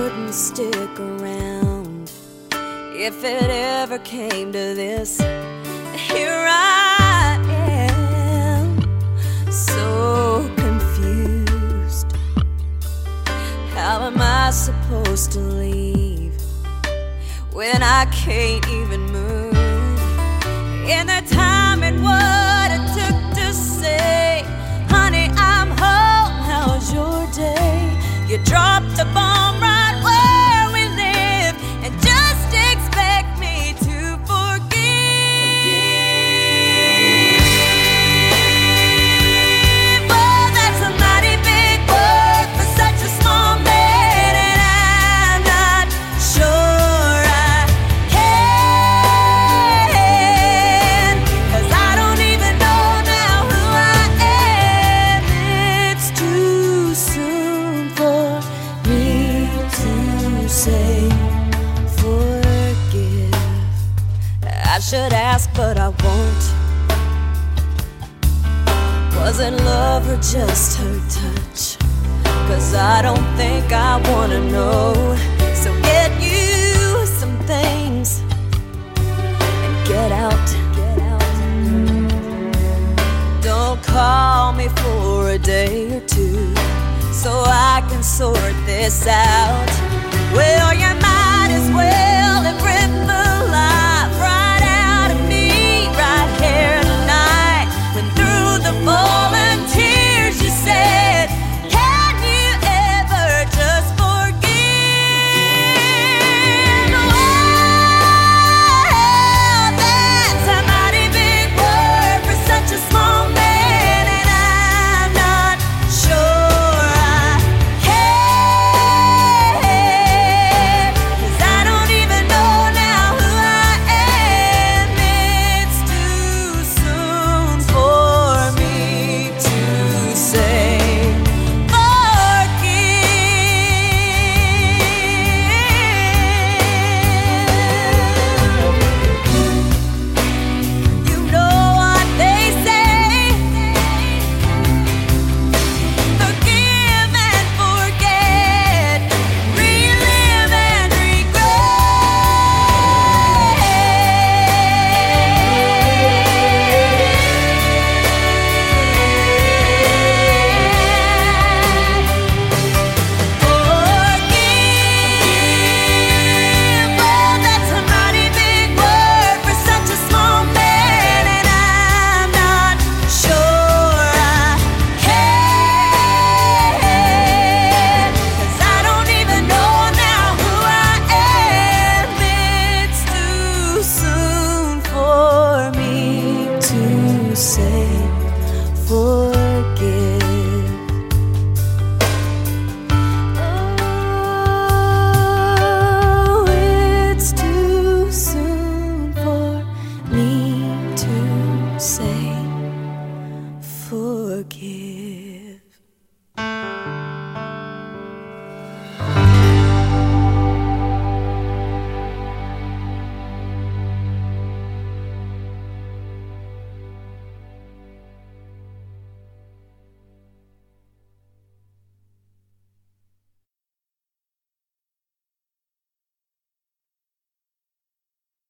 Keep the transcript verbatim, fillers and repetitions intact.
wouldn't stick around if it ever came to this. Here I am, so confused. How am I supposed to leave when I can't even move? In the time and what it took to say, honey, I'm home, how's your day? You dropped a bomb right where we live and just expect me to forgive. Oh, that's a mighty big word for such a small man, and I'm not sure I can, 'cause I don't even know now who I am. It's too soon for me to say forgive. I should ask, but I won't. Was it love or just her touch? 'Cause I don't think I wanna know. So get you some things and get out. Don't call me for a day or two so I can sort this out.